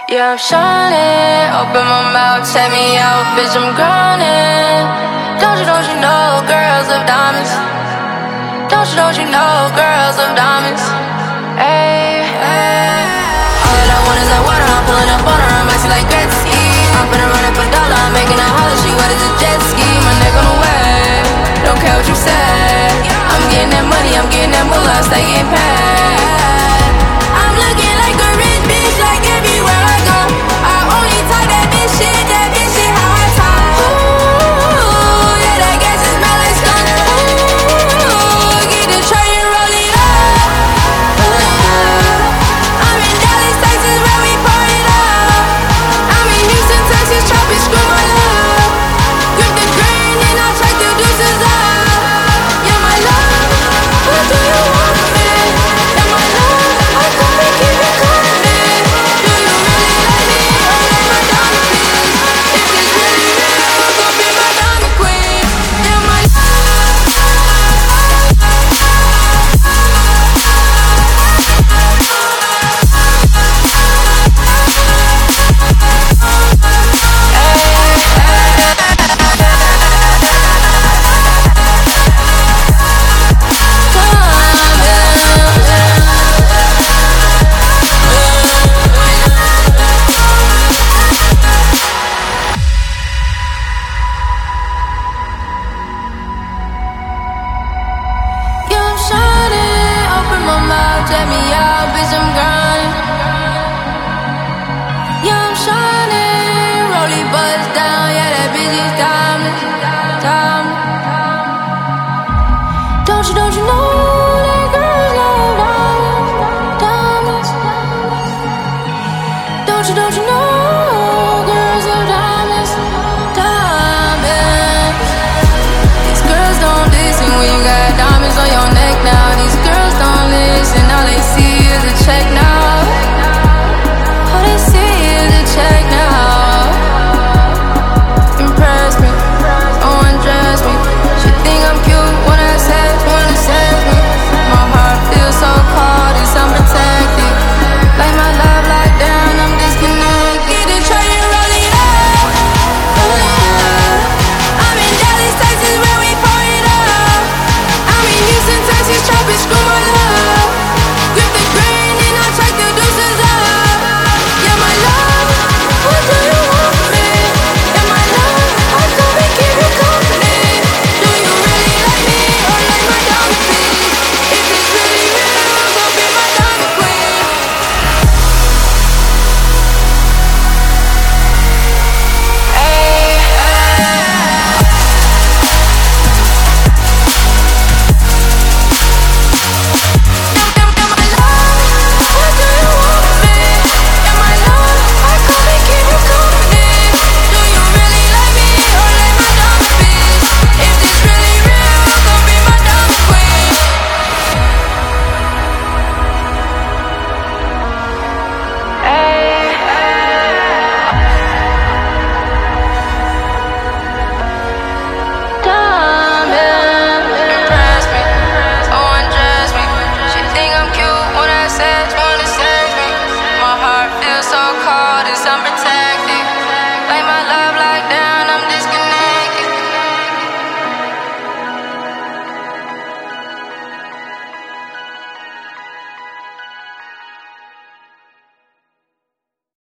Yeah, I'm shining. Open my mouth, take me out, bitch, I'm grinding. Don't you know girls love diamonds? Don't you know girls love diamonds? Ayy, ayy. All that I want is that water, I'm pulling up on her, I'm icy like Gretzky. I'm finna run up a dollar, I'm making a holler, she wet as a jet ski. My neck on the wave, don't care what you say. I'm getting that money, I'm getting that moolah, stay getting paid. I'm looking like a rich bitch, like everywhere I go. I only talk that bitch shit how I talk. Ooh, yeah, that gas is smell like skunk. Ooh, get the tray and roll it up. Ooh, yeah. I'm in Dallas, Texas, where we pour it up. I'm in Houston, Texas, chopping, screw my love. Grip the green and I check the deuces up. Yeah, my love, what do you want from me? Yeah, my love, I gotta keep it coming. Do you really like me or like my diamond piece? If it's really real, go be my diamond queen. Yeah, my yeah, I'm shining. Open my mouth, let me out, bitch, I'm grinding. Yeah, I'm shining. Rollie buzz down, yeah, that bitch is diamond, diamond. Don't you know that girls love diamonds, diamonds? Don't you know?